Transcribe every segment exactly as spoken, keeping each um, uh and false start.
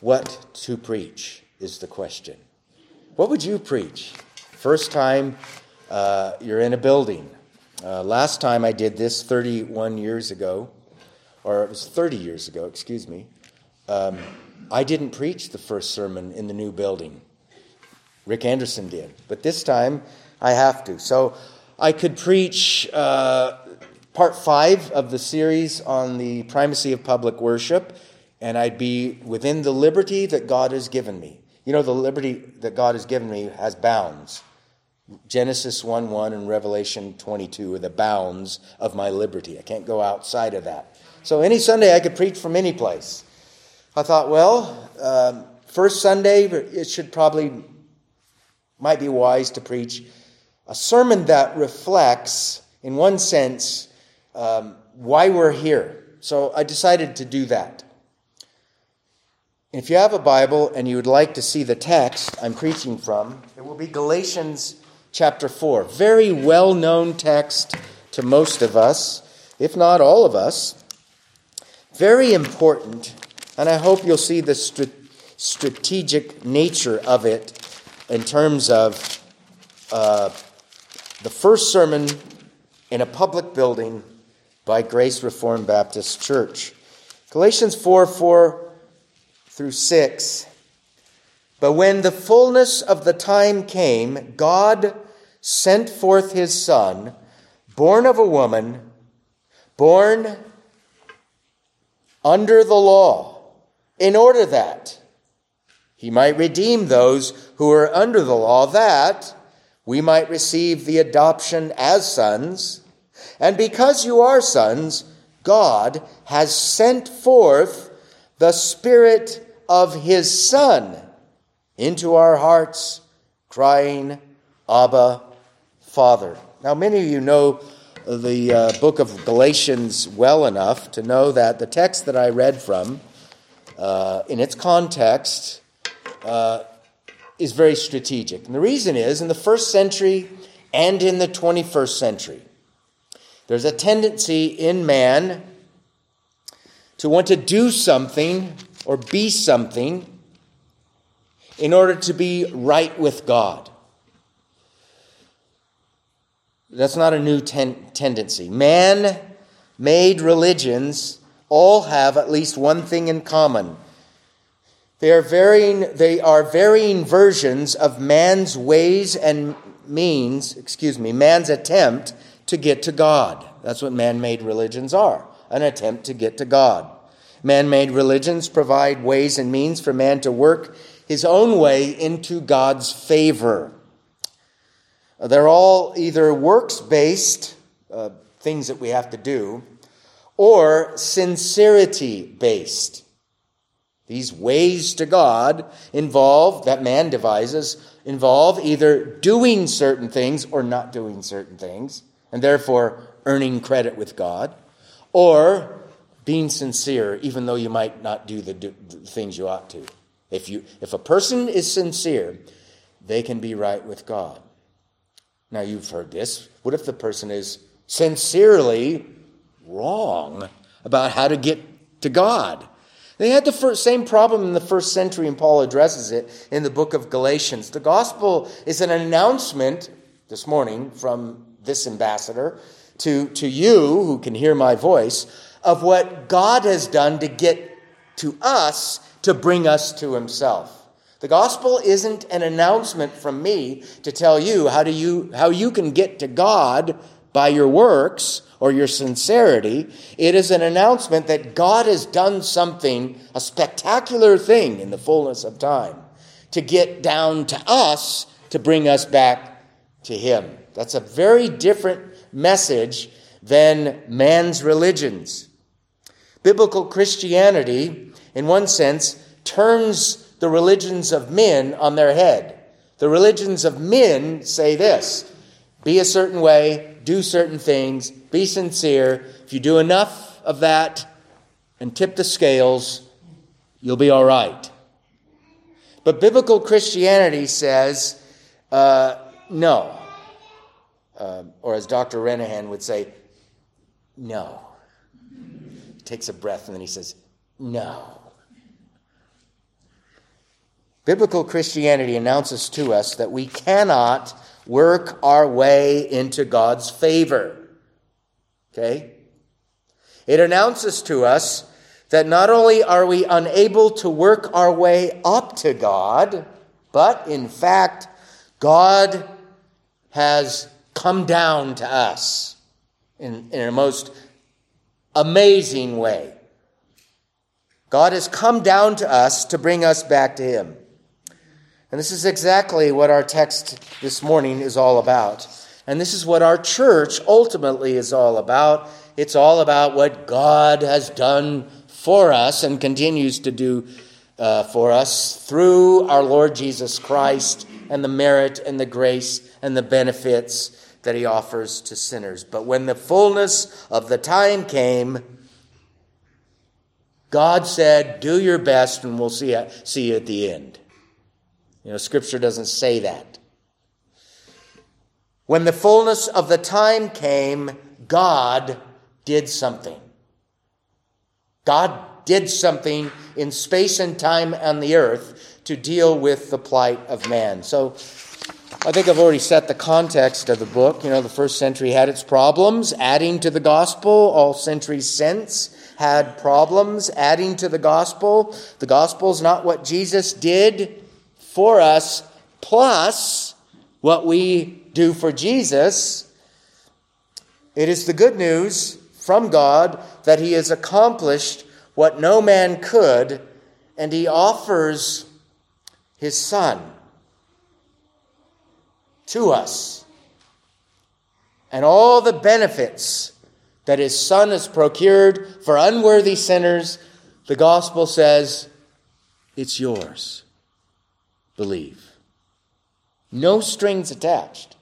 What to preach is the question. What would you preach? First time uh, you're in a building. Uh, last time I did this thirty-one years ago, or it was thirty years ago, excuse me, um, I didn't preach the first sermon in the new building. Rick Anderson did. But this time I have to. So I could preach uh, part five of the series on the primacy of public worship, and I'd be within the liberty that God has given me. You know, the liberty that God has given me has bounds. Genesis one one and Revelation twenty-two are the bounds of my liberty. I can't go outside of that. So any Sunday I could preach from any place. I thought, well, um, first Sunday, it should probably, might be wise to preach a sermon that reflects, in one sense, um, why we're here. So I decided to do that. If you have a Bible and you would like to see the text I'm preaching from, it will be Galatians chapter four. Very well-known text to most of us, if not all of us. Very important, and I hope you'll see the st- strategic nature of it in terms of uh, the first sermon in a public building by Grace Reformed Baptist Church. Galatians four, four through six. But when the fullness of the time came, God sent forth his Son, born of a woman, born under the law, in order that he might redeem those who are under the law, that we might receive the adoption as sons. And because you are sons, God has sent forth the Spirit of his Son into our hearts, crying, Abba, Father. Now, many of you know the uh, book of Galatians well enough to know that the text that I read from, uh, in its context, uh, is very strategic. And the reason is, in the first century and in the twenty-first century, there's a tendency in man to want to do something or be something in order to be right with God. That's not a new ten- tendency. Man-made religions all have at least one thing in common. They are varying, they are varying versions of man's ways and means, excuse me, man's attempt to get to God. That's what man-made religions are, an attempt to get to God. Man-made religions provide ways and means for man to work his own way into God's favor. They're all either works-based, uh, things that we have to do, or sincerity-based. These ways to God involve, that man devises, involve either doing certain things or not doing certain things, and therefore earning credit with God, or being sincere, even though you might not do the, do the things you ought to. If you, if a person is sincere, they can be right with God. Now, you've heard this. What if the person is sincerely wrong about how to get to God? They had the first, same problem in the first century, and Paul addresses it in the book of Galatians. The gospel is an announcement this morning from this ambassador to, to you who can hear my voice of what God has done to get to us to bring us to himself. The gospel isn't an announcement from me to tell you how do you how you can get to God by your works or your sincerity. It is an announcement that God has done something, a spectacular thing in the fullness of time, to get down to us, to bring us back to him. That's a very different message than man's religions. Biblical Christianity, in one sense, turns the religions of men on their head. The religions of men say this: be a certain way, do certain things, be sincere. If you do enough of that and tip the scales, you'll be all right. But biblical Christianity says, uh, no. Uh, or as Doctor Renahan would say, no. He takes a breath and then he says, no. Biblical Christianity announces to us that we cannot work our way into God's favor. Okay? It announces to us that not only are we unable to work our way up to God, but in fact, God has come down to us in, in a most amazing way. God has come down to us to bring us back to Him. And this is exactly what our text this morning is all about. And this is what our church ultimately is all about. It's all about what God has done for us and continues to do uh, for us through our Lord Jesus Christ and the merit and the grace and the benefits that He offers to sinners. But when the fullness of the time came, God said, do your best and we'll see, see you at the end. You know, Scripture doesn't say that. When the fullness of the time came, God did something. God did something in space and time on the earth to deal with the plight of man. So I think I've already set the context of the book. You know, the first century had its problems adding to the gospel. All centuries since had problems adding to the gospel. The gospel is not what Jesus did for us, plus what we do for Jesus. It is the good news from God that He has accomplished what no man could, and He offers His Son to us. And all the benefits that His Son has procured for unworthy sinners, the gospel says, it's yours. Believe. No strings attached.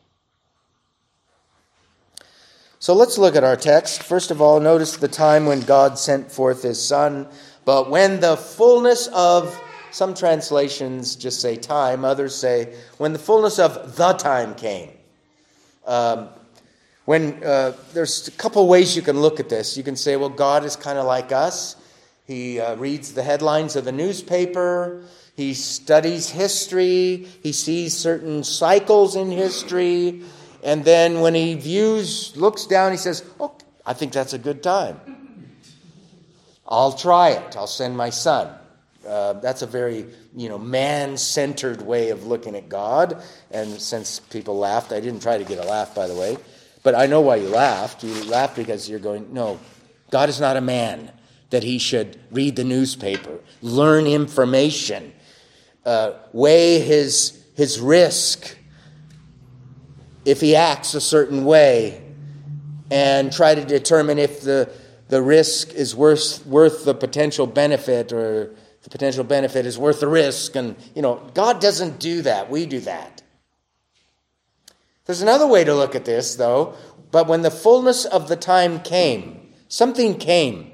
So let's look at our text. First of all, notice the time when God sent forth His Son. But when the fullness of, some translations just say time, others say, when the fullness of the time came. Um, when uh, there's a couple ways you can look at this. You can say, well, God is kind of like us. He uh, reads the headlines of the newspaper. He studies history. He sees certain cycles in history. And then when he views, looks down, he says, oh, I think that's a good time. I'll try it. I'll send my son. Uh, that's a very, you know, man-centered way of looking at God. And since people laughed, I didn't try to get a laugh, by the way. But I know why you laughed. You laughed because you're going, no, God is not a man that He should read the newspaper, learn information, uh, weigh his his risk if he acts a certain way, and try to determine if the, the risk is worth, worth the potential benefit, or the potential benefit is worth the risk. And, you know, God doesn't do that. We do that. There's another way to look at this, though. But when the fullness of the time came, something came.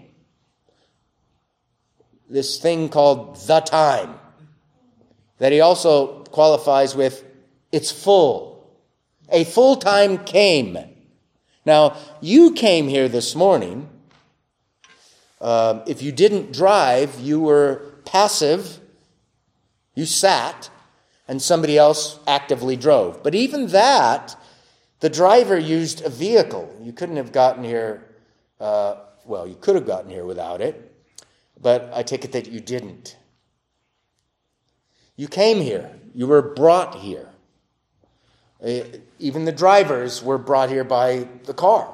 This thing called the time, that he also qualifies with, it's full. A full time came. Now, you came here this morning. Uh, if you didn't drive, you were passive. You sat, and somebody else actively drove. But even that, the driver used a vehicle. You couldn't have gotten here, uh, well, you could have gotten here without it, but I take it that you didn't. You came here. You were brought here. Even the drivers were brought here by the car.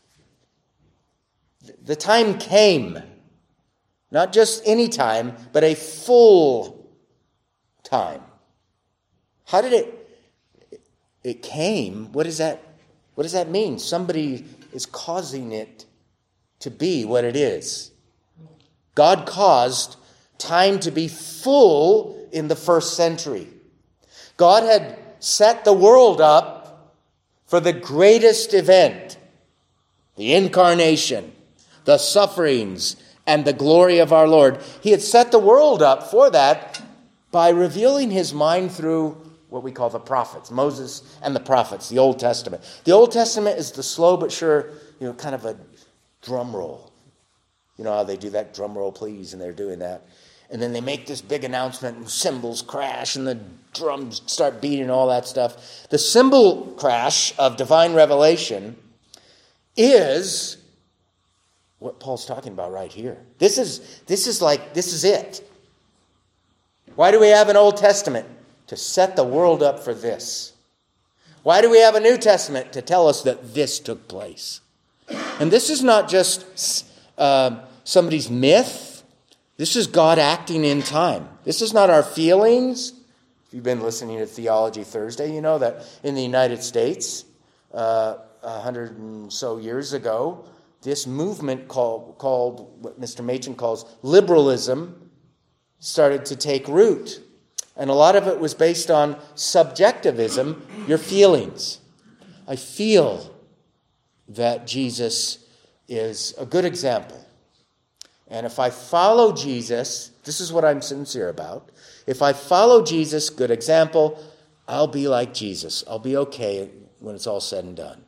The time came. Not just any time, but a full time. How did it? It came. What does that? What does that mean? Somebody is causing it to be what it is. God caused time to be full in the first century. God had set the world up for the greatest event, the incarnation, the sufferings, and the glory of our Lord. He had set the world up for that by revealing His mind through what we call the prophets, Moses and the prophets, the Old Testament. The Old Testament is the slow but sure, you know, kind of a drum roll. You know how they do that, drum roll please, and they're doing that. And then they make this big announcement and cymbals crash and the drums start beating and all that stuff. The cymbal crash of divine revelation is what Paul's talking about right here. This is, this is like, this is it. Why do we have an Old Testament? To set the world up for this. Why do we have a New Testament? To tell us that this took place. And this is not just uh, somebody's myth. This is God acting in time. This is not our feelings. If you've been listening to Theology Thursday, you know that in the United States, uh, a hundred and so years ago, this movement called, called what Mister Machen calls liberalism started to take root. And a lot of it was based on subjectivism, your feelings. I feel that Jesus is a good example. And if I follow Jesus, this is what I'm sincere about. If I follow Jesus, good example, I'll be like Jesus. I'll be okay when it's all said and done.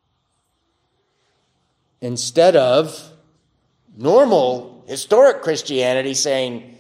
Instead of normal historic Christianity saying,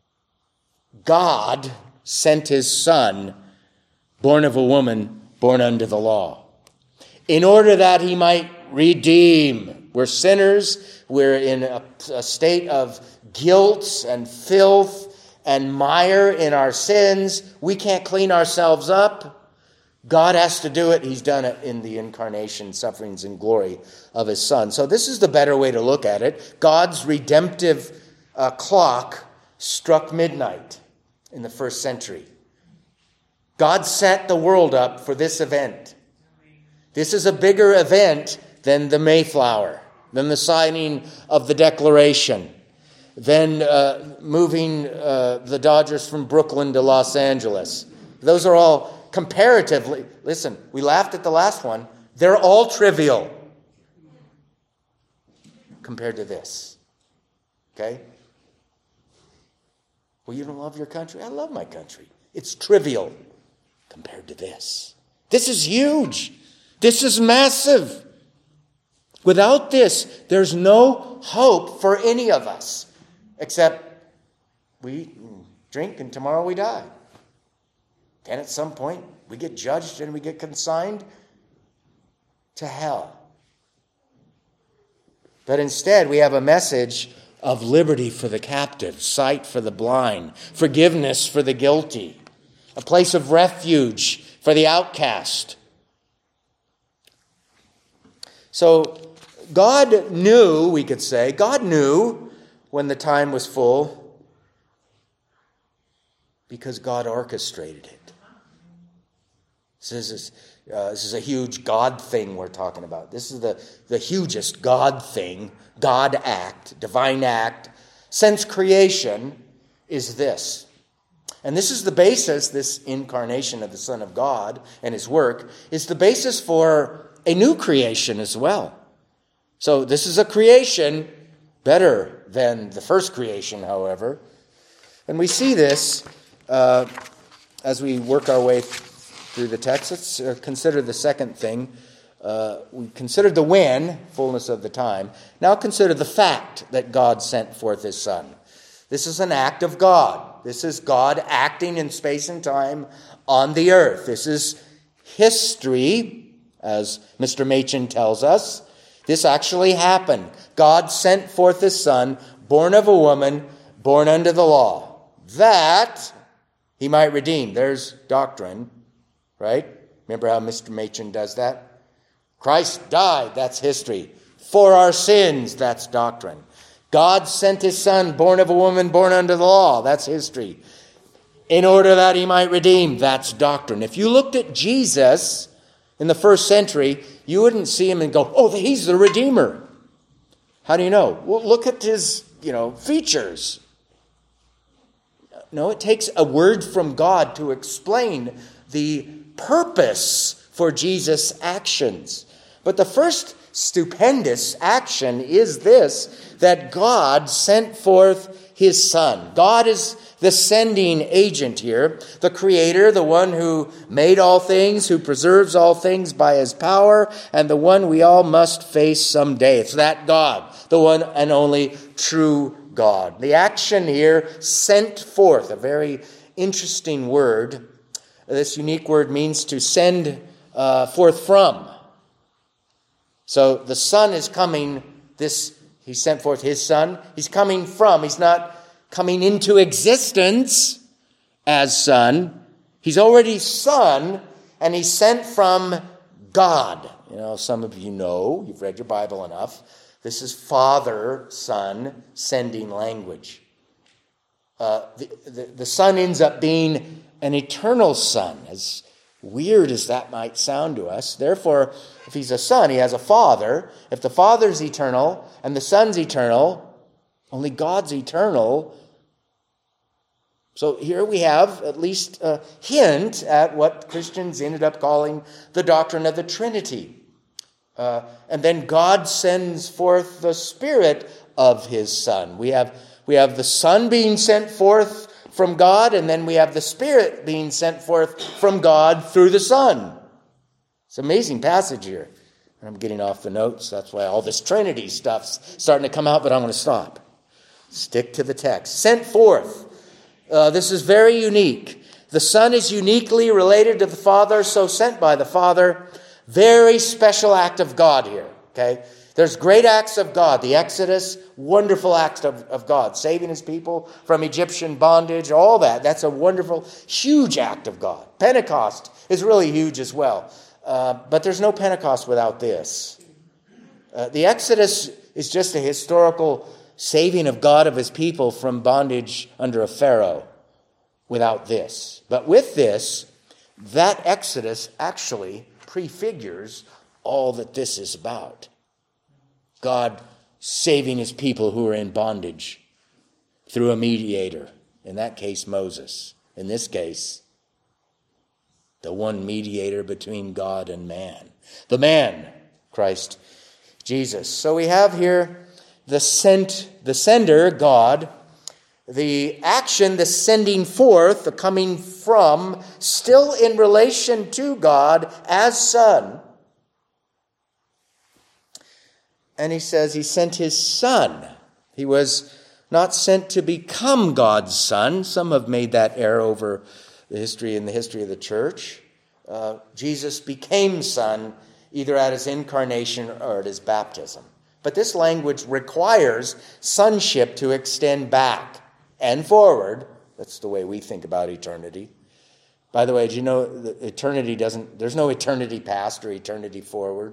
God sent his son, born of a woman, born under the law, in order that he might redeem. We're sinners. We're in a, a state of guilt and filth and mire in our sins. We can't clean ourselves up. God has to do it. He's done it in the incarnation, sufferings, and glory of his son. So this is the better way to look at it. God's redemptive uh, clock struck midnight in the first century. God set the world up for this event. This is a bigger event than the Mayflower, than the signing of the Declaration, than uh, moving uh, the Dodgers from Brooklyn to Los Angeles. Those are all comparatively, listen, we laughed at the last one, they're all trivial compared to this. Okay? Well, you don't love your country? I love my country. It's trivial compared to this. This is huge. This is massive. Without this, there's no hope for any of us, except we eat and drink and tomorrow we die. And at some point, we get judged and we get consigned to hell. But instead, we have a message of liberty for the captive, sight for the blind, forgiveness for the guilty, a place of refuge for the outcast. So God knew, we could say, God knew when the time was full because God orchestrated it. This is, uh, this is a huge God thing we're talking about. This is the, the hugest God thing, God act, divine act, since creation is this. And this is the basis, this incarnation of the Son of God and his work, is the basis for a new creation as well. So this is a creation better than the first creation, however. And we see this uh, as we work our way through the text. Let's uh, consider the second thing. Uh, we considered the when, fullness of the time. Now consider the fact that God sent forth his Son. This is an act of God. This is God acting in space and time on the earth. This is history, as Mister Machen tells us. This actually happened. God sent forth his Son, born of a woman, born under the law, that he might redeem. There's doctrine, right? Remember how Mister Machen does that? Christ died, that's history. For our sins, that's doctrine. God sent his Son, born of a woman, born under the law, that's history. In order that he might redeem, that's doctrine. If you looked at Jesus in the first century, you wouldn't see him and go, oh, he's the Redeemer. How do you know? Well, look at his, you know, features. No, it takes a word from God to explain the purpose for Jesus' actions. But the first stupendous action is this, that God sent forth his Son. God is the sending agent here, the creator, the one who made all things, who preserves all things by his power, and the one we all must face someday. It's that God, the one and only true God. The action here, sent forth, a very interesting word. This unique word means to send uh, forth from. So the Son is coming, this, he sent forth his Son. He's coming from, he's not coming into existence as Son. He's already Son, and he's sent from God. You know, some of you know, you've read your Bible enough. This is Father-Son sending language. Uh, the, the, the Son ends up being an eternal Son, as weird as that might sound to us. Therefore, if he's a Son, he has a Father. If the Father's eternal and the Son's eternal, only God's eternal. So here we have at least a hint at what Christians ended up calling the doctrine of the Trinity. Uh, and then God sends forth the Spirit of his Son. We have, we have the Son being sent forth from God, and then we have the Spirit being sent forth from God through the Son. It's an amazing passage here. I'm getting off the notes. That's why all this Trinity stuff's starting to come out, but I'm going to stop. Stick to the text. Sent forth. Uh, this is very unique. The Son is uniquely related to the Father, so sent by the Father. Very special act of God here, okay? There's great acts of God. The Exodus, wonderful act of, of God. Saving his people from Egyptian bondage, all that. That's a wonderful, huge act of God. Pentecost is really huge as well. Uh, but there's no Pentecost without this. Uh, the Exodus is just a historical saving of God of his people from bondage under a Pharaoh without this. But with this, that Exodus actually prefigures all that this is about. God saving his people who are in bondage through a mediator. In that case, Moses. In this case, the one mediator between God and man. The man, Christ Jesus. So we have here the sent, the sender, God, the action, the sending forth, the coming from, still in relation to God as Son. And he says he sent his Son. He was not sent to become God's Son. Some have made that error over the history in the history of the church. Uh, Jesus became Son either at his incarnation or at his baptism. But this language requires sonship to extend back and forward. That's the way we think about eternity. By the way, do you know that eternity doesn't, there's no eternity past or eternity forward?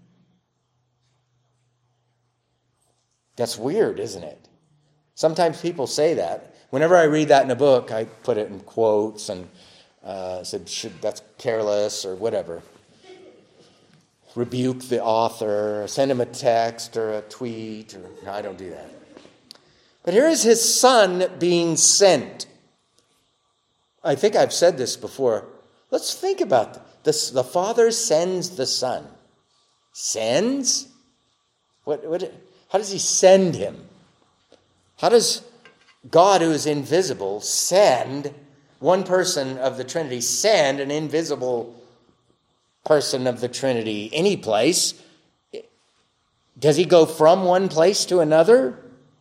That's weird, isn't it? Sometimes people say that. Whenever I read that in a book, I put it in quotes and uh, said, should, that's careless or whatever. Rebuke the author, or send him a text or a tweet. Or, no, I don't do that. But here is his Son being sent. I think I've said this before. Let's think about this. The Father sends the Son. Sends? What? What? How does he send him? How does God, who is invisible, send one person of the Trinity, send an invisible person of the Trinity any place? Does he go from one place to another?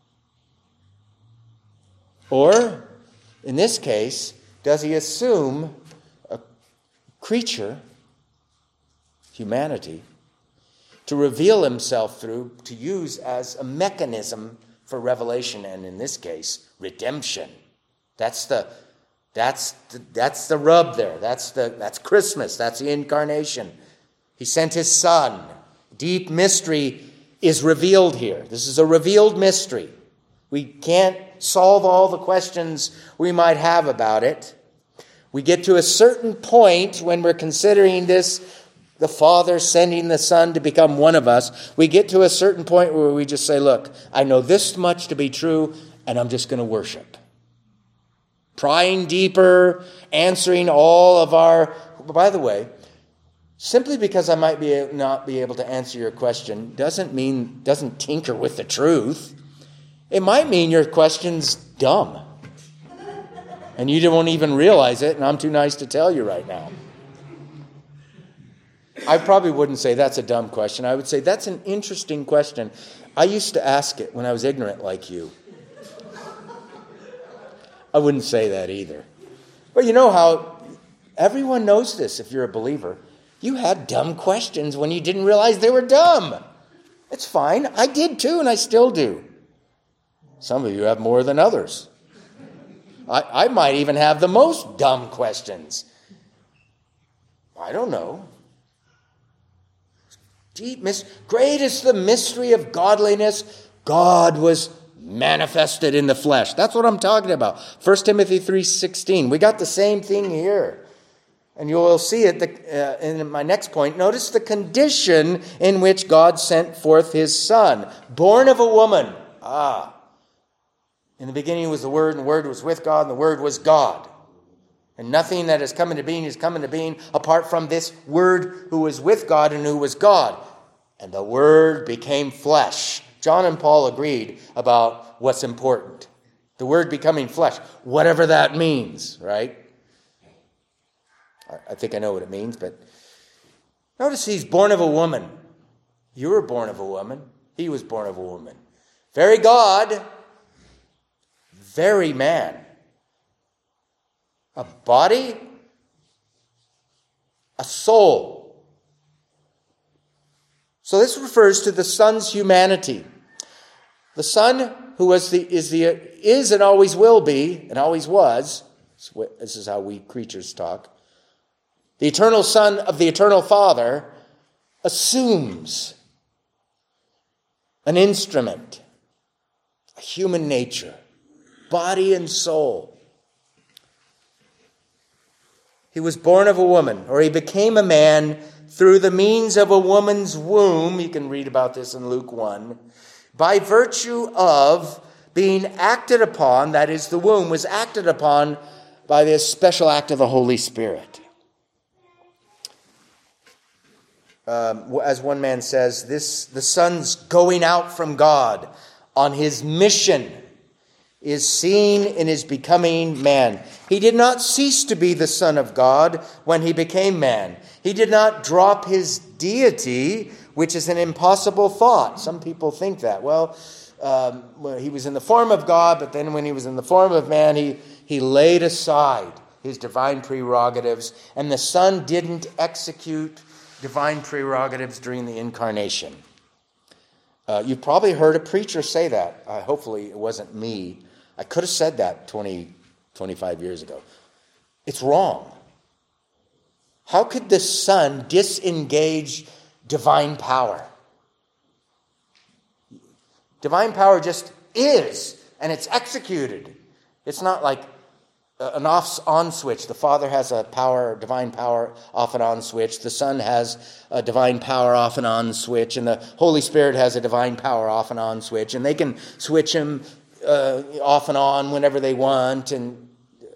Or, in this case, does he assume a creature, humanity, to reveal himself through, to use as a mechanism for revelation, and in this case, redemption? That's the that's the, that's the rub there. That's the that's Christmas. That's the incarnation. He sent his Son. Deep mystery is revealed here. This is a revealed mystery. We can't solve all the questions we might have about it. We get to a certain point when we're considering this, the Father sending the Son to become one of us. We get to a certain point where we just say, look, I know this much to be true, and I'm just going to worship. Prying deeper, answering all of our... By the way, simply because I might be not be able to answer your question doesn't mean, doesn't tinker with the truth. It might mean your question's dumb. And you won't even realize it, and I'm too nice to tell you right now. I probably wouldn't say that's a dumb question. I would say that's an interesting question. I used to ask it when I was ignorant like you. I wouldn't say that either. But you know how everyone knows this if you're a believer. You had dumb questions when you didn't realize they were dumb. It's fine. I did too, and I still do. Some of you have more than others. I, I might even have the most dumb questions. I don't know. Deep mis- Great is the mystery of godliness. God was manifested in the flesh. That's what I'm talking about. First Timothy three sixteen. We got the same thing here. And you will see it uh, in my next point. Notice the condition in which God sent forth his Son. Born of a woman. Ah. In the beginning was the Word, and the Word was with God, and the Word was God. And nothing that has come into being is come into being apart from this Word who was with God and who was God. And the Word became flesh. John and Paul agreed about what's important. The Word becoming flesh. Whatever that means, right? I think I know what it means, but notice he's born of a woman. You were born of a woman. He was born of a woman. Very God, very man. A body, a soul. So this refers to the Son's humanity. The Son, who was the is the is and always will be and always was. This is how we creatures talk. The eternal Son of the eternal Father assumes an instrument, a human nature, body and soul. He was born of a woman, or he became a man through the means of a woman's womb. You can read about this in Luke one. By virtue of being acted upon, that is, the womb was acted upon by this special act of the Holy Spirit. Um, as one man says, this the Son's going out from God on his mission is seen in his becoming man. He did not cease to be the Son of God when he became man. He did not drop his deity, which is an impossible thought. Some people think that. Well, um, well, he was in the form of God, but then when he was in the form of man, he, he laid aside his divine prerogatives, and the Son didn't execute divine prerogatives during the incarnation. Uh, you've probably heard a preacher say that. Uh, hopefully it wasn't me. I could have said that twenty, twenty-five years ago. It's wrong. How could the Son disengage divine power? Divine power just is, and it's executed. It's not like an off-on switch. The Father has a power, divine power, off and on switch. The Son has a divine power, off and on switch. And the Holy Spirit has a divine power, off and on switch. And they can switch him uh, off and on whenever they want. And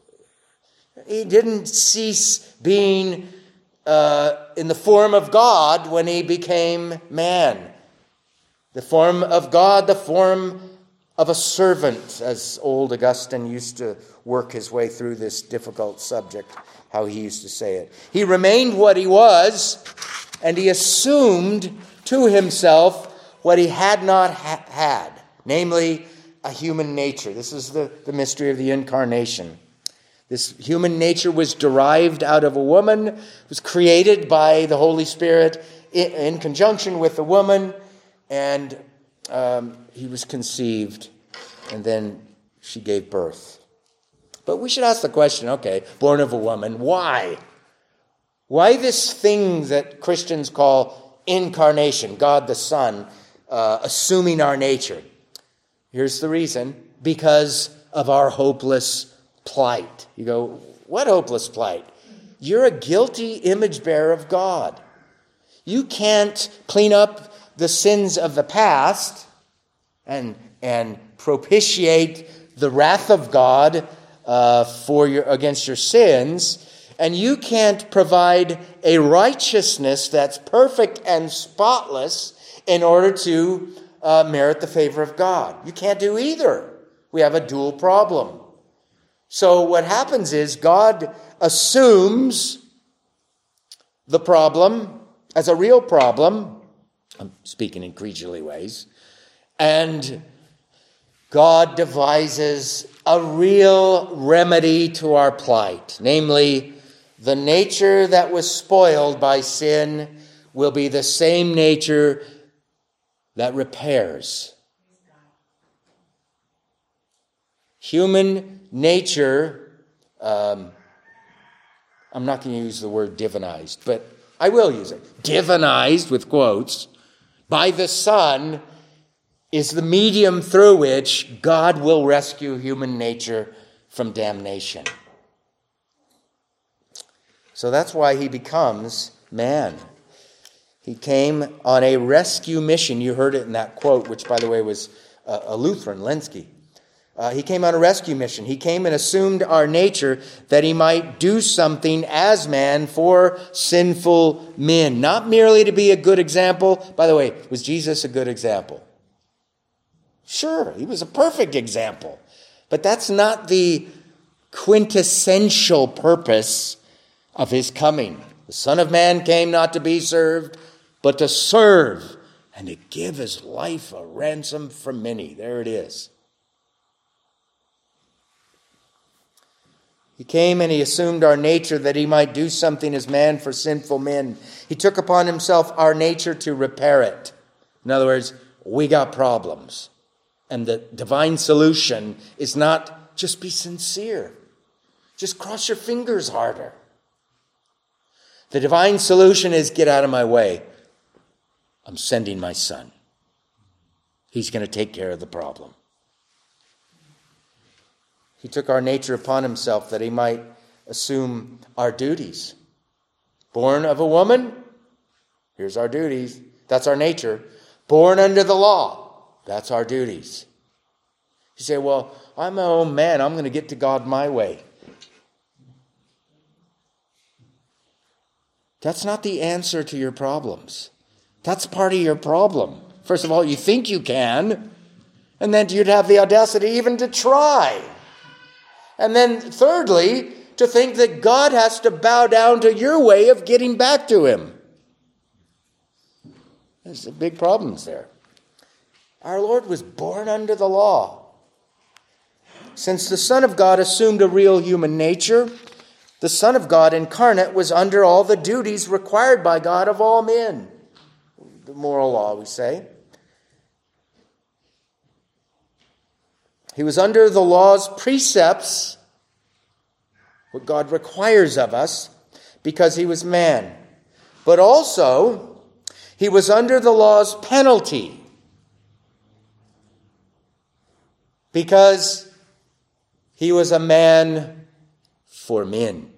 he didn't cease being uh, in the form of God when he became man. The form of God, the form of a servant, as old Augustine used to work his way through this difficult subject, how he used to say it. He remained what he was, and he assumed to himself what he had not ha- had, namely a human nature. This is the, the mystery of the incarnation. This human nature was derived out of a woman, was created by the Holy Spirit in, in conjunction with the woman, and um, he was conceived, and then she gave birth. But we should ask the question, okay, born of a woman, why? Why this thing that Christians call incarnation, God the Son, uh, assuming our nature? Here's the reason: because of our hopeless plight. You go, what hopeless plight? You're a guilty image bearer of God. You can't clean up the sins of the past and, and propitiate the wrath of God uh, for your against your sins, and you can't provide a righteousness that's perfect and spotless in order to uh, merit the favor of God. You can't do either. We have a dual problem. So what happens is God assumes the problem as a real problem. I'm speaking in creaturely ways. And God devises a real remedy to our plight. Namely, the nature that was spoiled by sin will be the same nature that repairs. Human nature, um, I'm not going to use the word divinized, but I will use it. Divinized, with quotes, by the Son is the medium through which God will rescue human nature from damnation. So that's why he becomes man. He came on a rescue mission. You heard it in that quote, which, by the way, was uh, a Lutheran, Lenski. Uh, he came on a rescue mission. He came and assumed our nature that he might do something as man for sinful men. Not merely to be a good example. By the way, was Jesus a good example? Sure, he was a perfect example. But that's not the quintessential purpose of his coming. The Son of Man came not to be served, but to serve and to give his life a ransom for many. There it is. He came and he assumed our nature that he might do something as man for sinful men. He took upon himself our nature to repair it. In other words, we got problems. And the divine solution is not just be sincere. Just cross your fingers harder. The divine solution is get out of my way. I'm sending my Son. He's going to take care of the problem. He took our nature upon himself that he might assume our duties. Born of a woman, here's our duties. That's our nature. Born under the law, that's our duties. You say, well, I'm my own man. I'm going to get to God my way. That's not the answer to your problems. That's part of your problem. First of all, you think you can, and then you'd have the audacity even to try. And then thirdly, to think that God has to bow down to your way of getting back to him. There's some big problems there. Our Lord was born under the law. Since the Son of God assumed a real human nature, the Son of God incarnate was under all the duties required by God of all men. The moral law, we say. He was under the law's precepts, what God requires of us, because he was man. But also, he was under the law's penalty, because he was a man for men.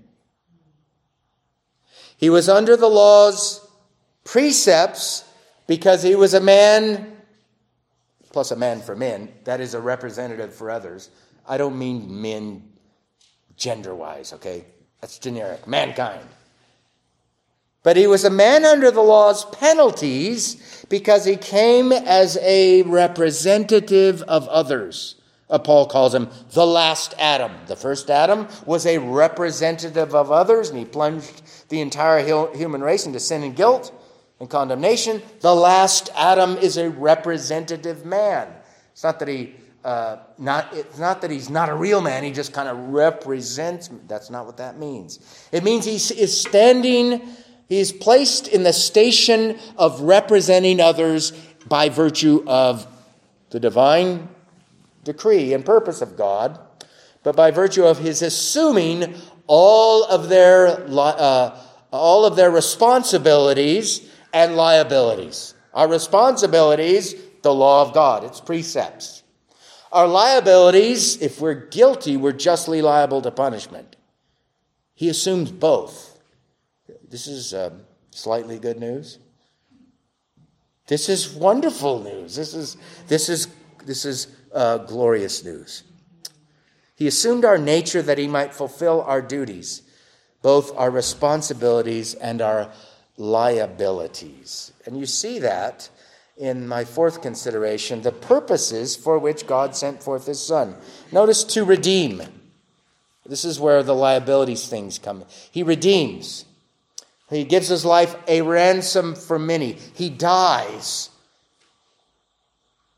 He was under the law's precepts because he was a man, plus a man for men. That is a representative for others. I don't mean men gender-wise, okay? That's generic. Mankind. But he was a man under the law's penalties because he came as a representative of others. Uh, Paul calls him the last Adam. The first Adam was a representative of others, and he plunged the entire human race into sin and guilt and condemnation. The last Adam is a representative man. It's not that he, uh, not it's not that he's not a real man. He just kind of represents. That's not what that means. It means he is standing. He is placed in the station of representing others by virtue of the divine decree and purpose of God, but by virtue of his assuming all of their uh, all of their responsibilities and liabilities. Our responsibilities, the law of God, its precepts. Our liabilities, if we're guilty, we're justly liable to punishment. He assumes both. This is uh, slightly good news. This is wonderful news. This is this is this is uh, glorious news. He assumed our nature that he might fulfill our duties, both our responsibilities and our liabilities. And you see that in my fourth consideration, the purposes for which God sent forth his Son. Notice to redeem. This is where the liabilities things come. He redeems. He gives his life a ransom for many. He dies.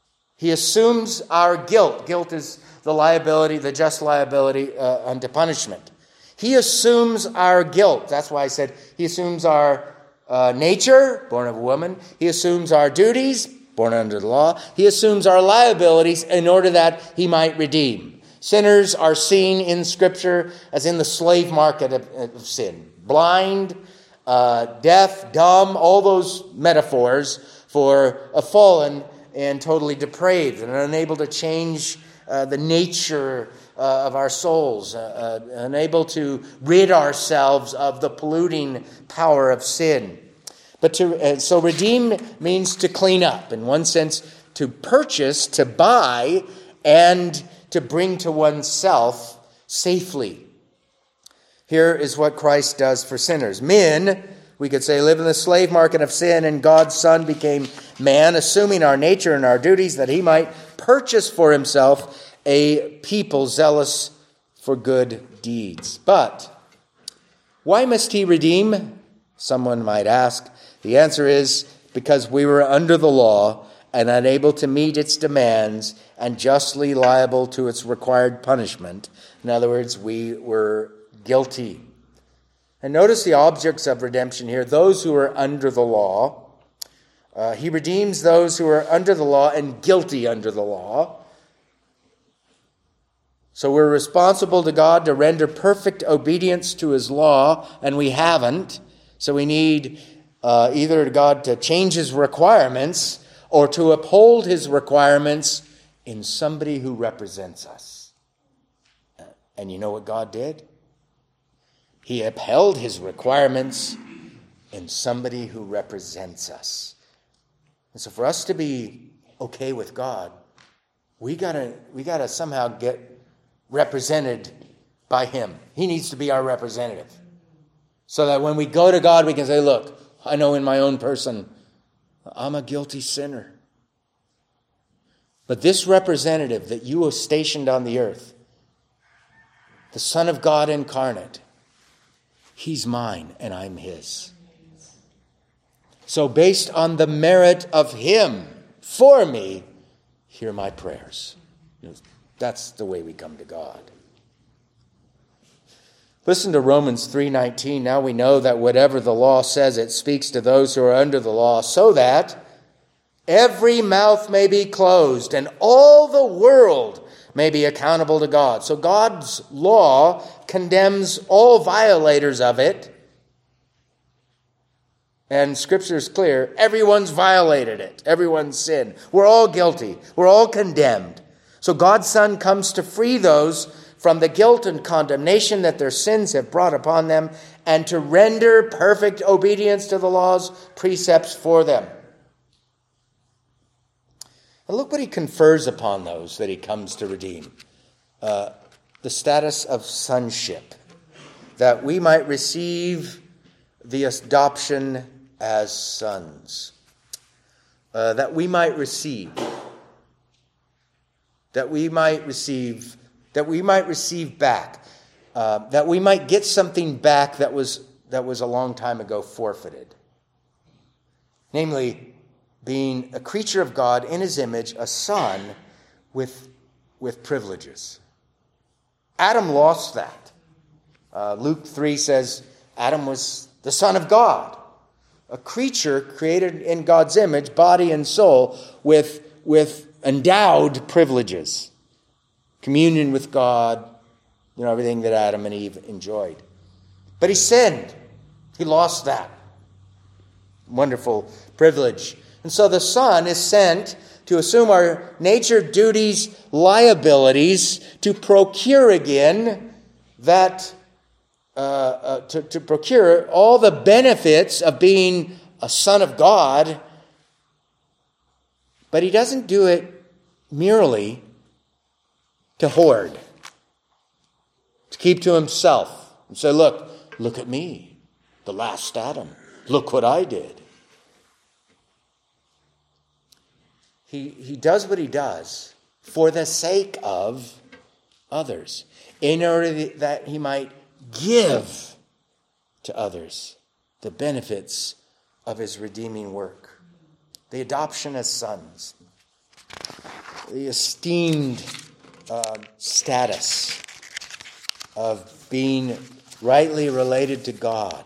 He assumes our guilt. Guilt is the liability, the just liability uh, unto punishment. He assumes our guilt. That's why I said he assumes our uh, nature, born of a woman. He assumes our duties, born under the law. He assumes our liabilities in order that he might redeem. Sinners are seen in Scripture as in the slave market of, of sin. Blind, uh, deaf, dumb, all those metaphors for a fallen and totally depraved and unable to change uh, the nature uh, of our souls, uh, uh, unable to rid ourselves of the polluting power of sin. But to uh, so redeem means to clean up. In one sense, to purchase, to buy, and to bring to oneself safely. Here is what Christ does for sinners. Men, we could say, live in the slave market of sin, and God's Son became man, assuming our nature and our duties, that he might purchase for himself a people zealous for good deeds. But why must he redeem? Someone might ask. The answer is because we were under the law and unable to meet its demands and justly liable to its required punishment. In other words, we were guilty. And notice the objects of redemption here, those who are under the law. Uh, he redeems those who are under the law and guilty under the law. So we're responsible to God to render perfect obedience to his law, and we haven't. So we need uh, either God to change his requirements or to uphold his requirements in somebody who represents us. And you know what God did? He upheld his requirements in somebody who represents us. And so for us to be okay with God, we gotta we gotta somehow get represented by him. He needs to be our representative. So that when we go to God, we can say, look, I know in my own person, I'm a guilty sinner. But this representative that you have stationed on the earth, the Son of God incarnate, he's mine and I'm his. So based on the merit of him for me, hear my prayers. That's the way we come to God. Listen to Romans three nineteen. Now we know that whatever the law says, it speaks to those who are under the law, so that every mouth may be closed and all the world may be accountable to God. So God's law condemns all violators of it. And Scripture is clear. Everyone's violated it. Everyone's sinned. We're all guilty. We're all condemned. So God's Son comes to free those from the guilt and condemnation that their sins have brought upon them and to render perfect obedience to the law's precepts for them. And look what he confers upon those that he comes to redeem. Uh, the status of sonship, that we might receive the adoption as sons, uh, that we might receive, that we might receive, that we might receive back, uh, that we might get something back that was that was a long time ago forfeited. Namely, being a creature of God in his image, a son with, with privileges. Adam lost that. Uh, Luke three says Adam was the son of God, a creature created in God's image, body and soul, with, with endowed privileges. Communion with God, you know, everything that Adam and Eve enjoyed. But he sinned. He lost that wonderful privilege. And so the Son is sent to assume our nature, duties, liabilities, to procure again that, uh, uh, to, to procure all the benefits of being a son of God. But he doesn't do it merely to hoard, to keep to himself and say, look, look at me, the last Adam. Look what I did. He, he does what he does for the sake of others, in order that he might give to others the benefits of his redeeming work, the adoption as sons. the esteemed uh, status of being rightly related to God,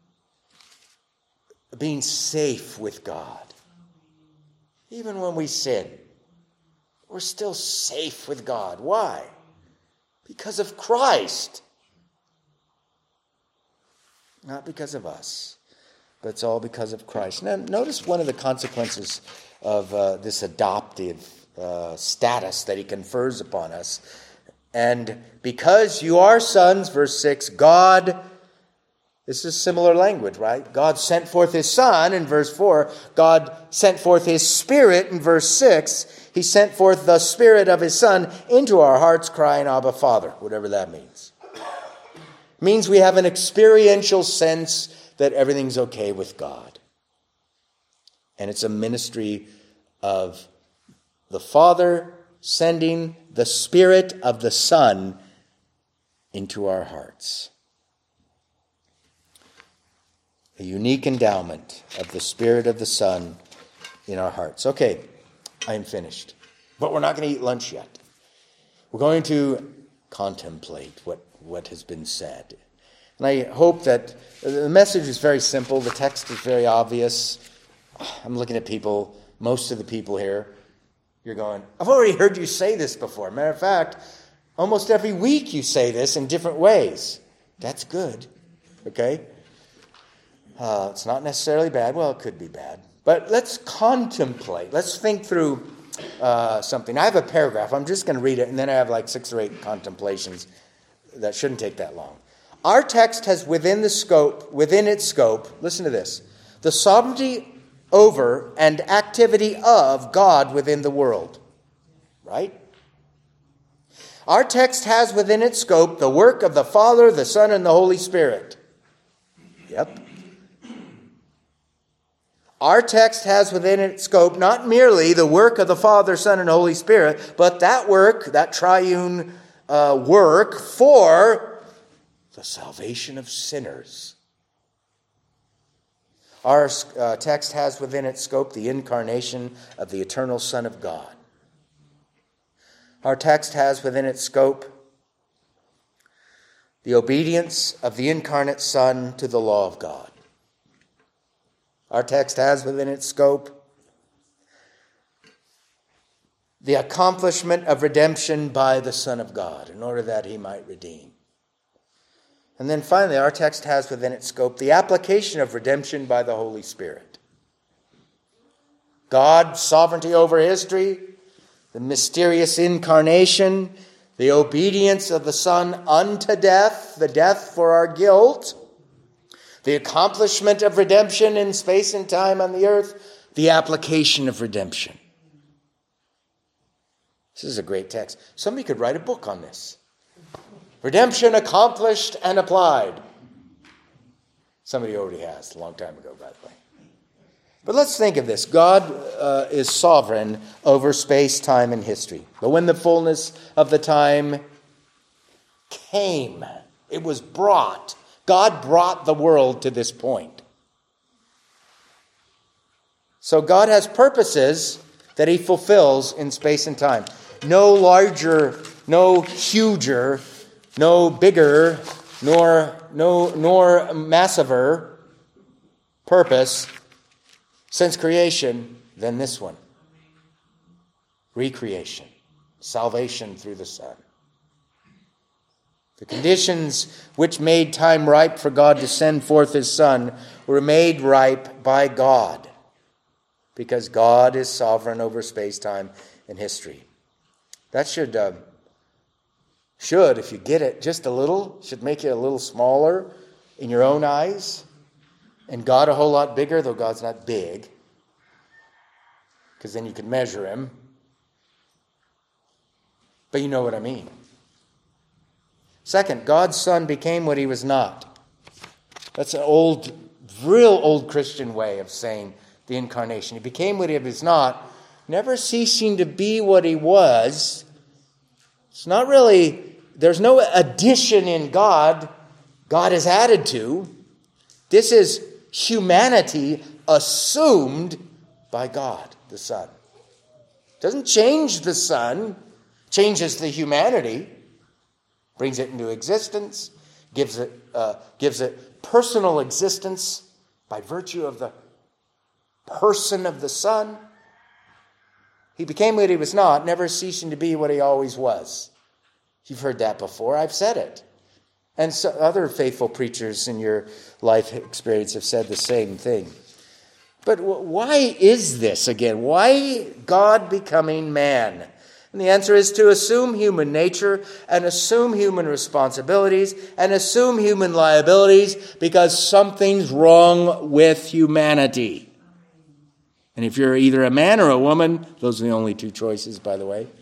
being safe with God. Even when we sin, we're still safe with God. Why? Because of Christ. Not because of us, but it's all because of Christ. Now, notice one of the consequences of uh, this adoptive uh, status that he confers upon us. And because you are sons, verse six, God, this is similar language, right? God sent forth his Son in verse four. God sent forth his Spirit in verse six. He sent forth the Spirit of his Son into our hearts, crying, Abba, Father, whatever that means. It means we have an experiential sense that everything's okay with God. And it's a ministry of the Father sending the Spirit of the Son into our hearts. A unique endowment of the Spirit of the Son in our hearts. Okay, I'm finished. But we're not going to eat lunch yet. We're going to contemplate what, what has been said. And I hope that the message is very simple. The text is very obvious. I'm looking at people, most of the people here. You're going, I've already heard you say this before. Matter of fact, almost every week you say this in different ways. That's good. Okay? Uh, it's not necessarily bad. Well, it could be bad. But let's contemplate. Let's think through uh, something. I have a paragraph. I'm just going to read it, and then I have like six or eight contemplations that shouldn't take that long. Our text has within the scope, within its scope, listen to this, the sovereignty over and activity of God within the world. Right? Our text has within its scope the work of the Father, the Son, and the Holy Spirit. Yep. Our text has within its scope not merely the work of the Father, Son, and Holy Spirit, but that work, that triune uh, work for the salvation of sinners. Our uh, text has within its scope the incarnation of the eternal Son of God. Our text has within its scope the obedience of the incarnate Son to the law of God. Our text has within its scope the accomplishment of redemption by the Son of God in order that he might redeem. And then finally, our text has within its scope the application of redemption by the Holy Spirit. God's sovereignty over history, the mysterious incarnation, the obedience of the Son unto death, the death for our guilt, the accomplishment of redemption in space and time on the earth, the application of redemption. This is a great text. Somebody could write a book on this. Redemption accomplished and applied. Somebody already has, a long time ago, by the way. But let's think of this. God uh, is sovereign over space, time, and history. But when the fullness of the time came, it was brought. God brought the world to this point. So God has purposes that he fulfills in space and time. No larger, no huger, no bigger, nor no nor massiver purpose since creation than this one. Recreation, salvation through the Son. The conditions which made time ripe for God to send forth his Son were made ripe by God, because God is sovereign over space, time, and history. That should, uh, should, if you get it just a little, should make you a little smaller in your own eyes, and God a whole lot bigger, though God's not big, because then you could measure him. But you know what I mean. Second, God's Son became what he was not. That's an old, real old Christian way of saying the incarnation. He became what he was not, never ceasing to be what he was. It's not really, there's no addition in God God is added to. This is humanity assumed by God, the Son. Doesn't change the Son, changes the humanity, brings it into existence, gives it, uh, gives it personal existence by virtue of the person of the Son. He became what he was not, never ceasing to be what he always was. You've heard that before. I've said it. And so other faithful preachers in your life experience have said the same thing. But why is this again? Why God becoming man? And the answer is to assume human nature and assume human responsibilities and assume human liabilities because something's wrong with humanity. And if you're either a man or a woman, those are the only two choices, by the way,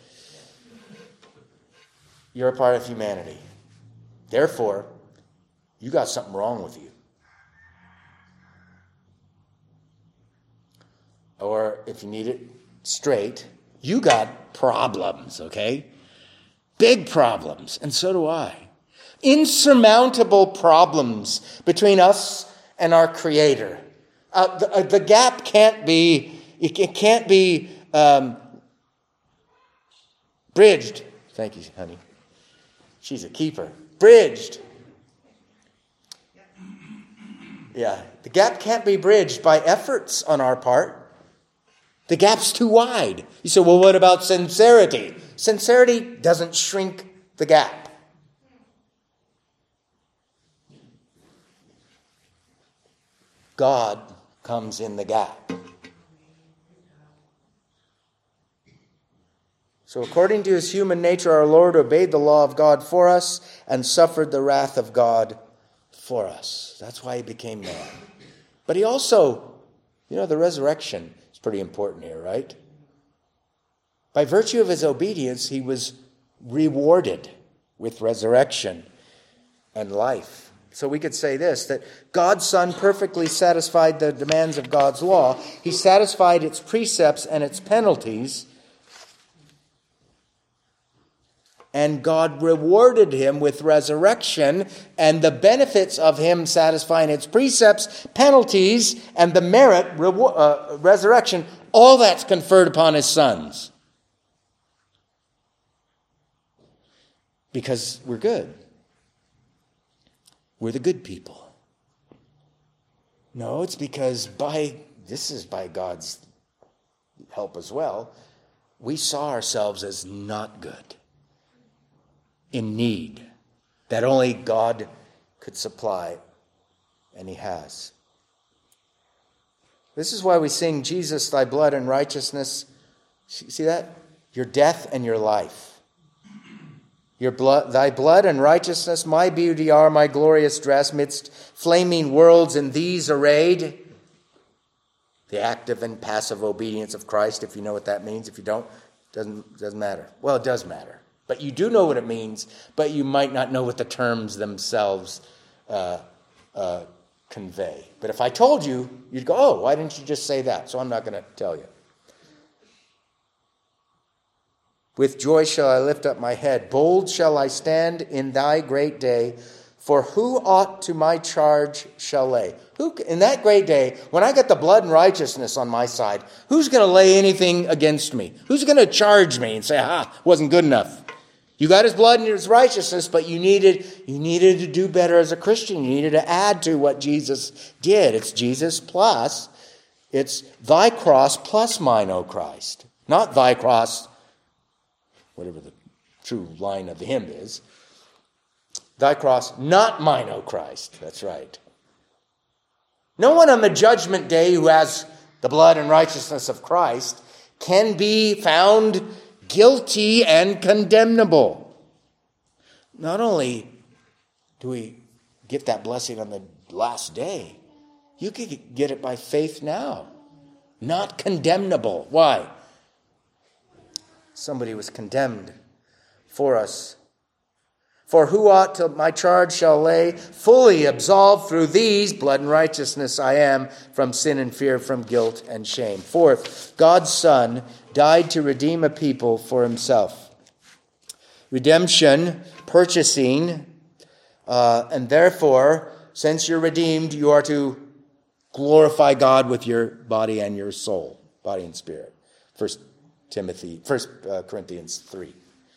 you're a part of humanity. Therefore, you got something wrong with you. Or if you need it straight, you got problems, okay? Big problems, and so do I. Insurmountable problems between us and our Creator. Uh, the, uh, the gap can't be, it can't be um, bridged. Thank you, honey. She's a keeper. Bridged. Yeah, the gap can't be bridged by efforts on our part. The gap's too wide. You say, well, what about sincerity? Sincerity doesn't shrink the gap. God comes in the gap. So according to his human nature, our Lord obeyed the law of God for us and suffered the wrath of God for us. That's why he became man. But he also, you know, the resurrection is pretty important here, right? By virtue of his obedience, he was rewarded with resurrection and life. So we could say this, that God's Son perfectly satisfied the demands of God's law. He satisfied its precepts and its penalties. And God rewarded him with resurrection and the benefits of him satisfying its precepts, penalties, and the merit, reward, uh, resurrection. All that's conferred upon his sons. Because we're good. We're the good people. No, it's because by, this is by God's help as well, we saw ourselves as not good, in need, that only God could supply, and he has. This is why we sing, Jesus, thy blood and righteousness. See that? Your death and your life. Your blood, thy blood and righteousness, my beauty are my glorious dress, midst flaming worlds in these arrayed. The active and passive obedience of Christ, if you know what that means. If you don't, doesn't doesn't matter. Well, it does matter. But you do know what it means, but you might not know what the terms themselves uh, uh, convey. But if I told you, you'd go, oh, why didn't you just say that? So I'm not going to tell you. With joy shall I lift up my head. Bold shall I stand in thy great day. For who ought to my charge shall lay? Who in that great day, when I get the blood and righteousness on my side, who's going to lay anything against me? Who's going to charge me and say, ah, wasn't good enough? You got his blood and his righteousness, but you needed, you needed to do better as a Christian. You needed to add to what Jesus did. It's Jesus plus. It's thy cross plus mine, O Christ. Not thy cross, whatever the true line of the hymn is. Thy cross, not mine, O Christ. That's right. No one on the judgment day who has the blood and righteousness of Christ can be found guilty and condemnable. Not only do we get that blessing on the last day, you can get it by faith now. Not condemnable. Why? Somebody was condemned for us. For who ought to my charge shall lay? Fully absolved through these, blood and righteousness I am, from sin and fear, from guilt and shame. Fourth, God's Son died to redeem a people for himself. Redemption, purchasing, uh, and therefore, since you're redeemed, you are to glorify God with your body and your soul, body and spirit. First Timothy, First Corinthians three.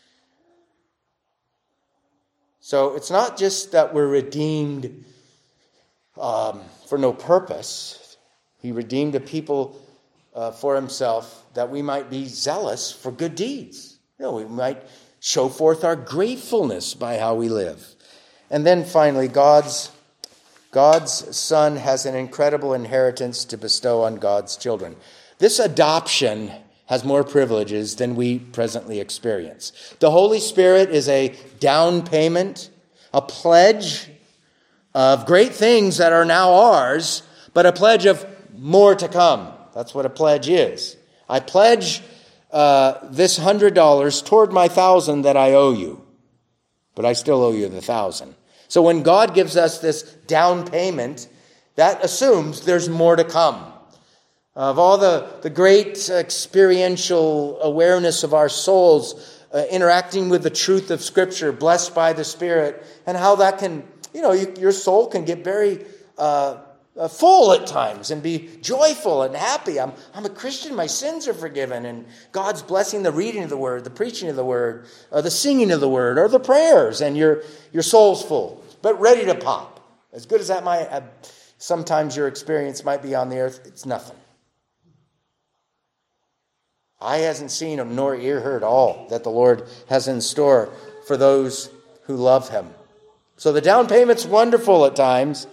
So it's not just that we're redeemed um, for no purpose. He redeemed a people uh, for himself that we might be zealous for good deeds. You know, we might show forth our gratefulness by how we live. And then finally, God's God's Son has an incredible inheritance to bestow on God's children. This adoption has more privileges than we presently experience. The Holy Spirit is a down payment, a pledge of great things that are now ours, but a pledge of more to come. That's what a pledge is. I pledge uh, this one hundred dollars toward my thousand that I owe you, but I still owe you the thousand. So when God gives us this down payment, that assumes there's more to come. Of all the, the great experiential awareness of our souls, uh, interacting with the truth of Scripture, blessed by the Spirit, and how that can, you know, you, your soul can get very uh, uh, full at times and be joyful and happy. I'm, I'm a Christian, my sins are forgiven, and God's blessing the reading of the Word, the preaching of the Word, uh, the singing of the Word, or the prayers, and your, your soul's full, but ready to pop. As good as that might, uh, sometimes your experience might be on the earth, it's nothing. Eye hasn't seen nor ear heard all that the Lord has in store for those who love him. So the down payment's wonderful at times,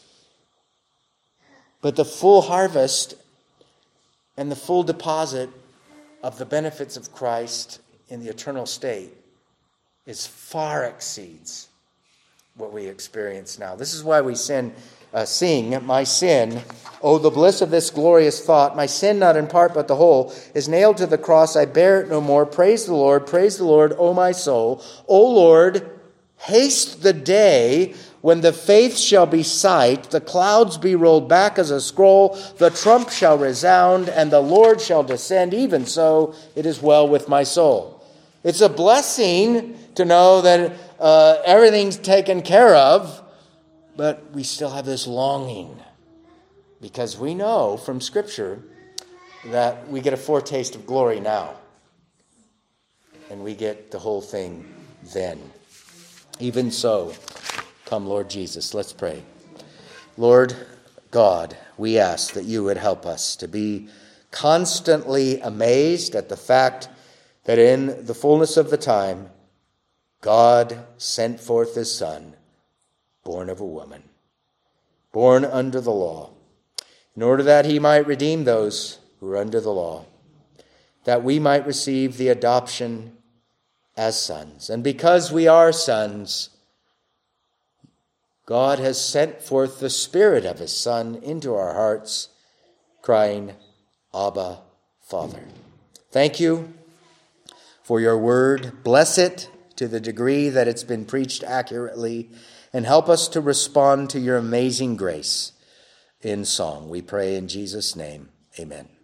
but the full harvest and the full deposit of the benefits of Christ in the eternal state is far exceeds what we experience now. This is why we sin, uh, sing, my sin, oh, the bliss of this glorious thought, my sin not in part but the whole, is nailed to the cross, I bear it no more. Praise the Lord, praise the Lord, O my soul. O Lord, haste the day when the faith shall be sight, the clouds be rolled back as a scroll, the trump shall resound, and the Lord shall descend. Even so, it is well with my soul. It's a blessing to know that uh, everything's taken care of, but we still have this longing, because we know from Scripture that we get a foretaste of glory now, and we get the whole thing then. Even so, come, Lord Jesus. Let's pray. Lord God, we ask that you would help us to be constantly amazed at the fact that in the fullness of the time, God sent forth his Son, born of a woman, born under the law, in order that he might redeem those who are under the law, that we might receive the adoption as sons. And because we are sons, God has sent forth the Spirit of his Son into our hearts, crying, Abba, Father. Thank you for your word. Bless it to the degree that it's been preached accurately, and help us to respond to your amazing grace in song. We pray in Jesus' name. Amen.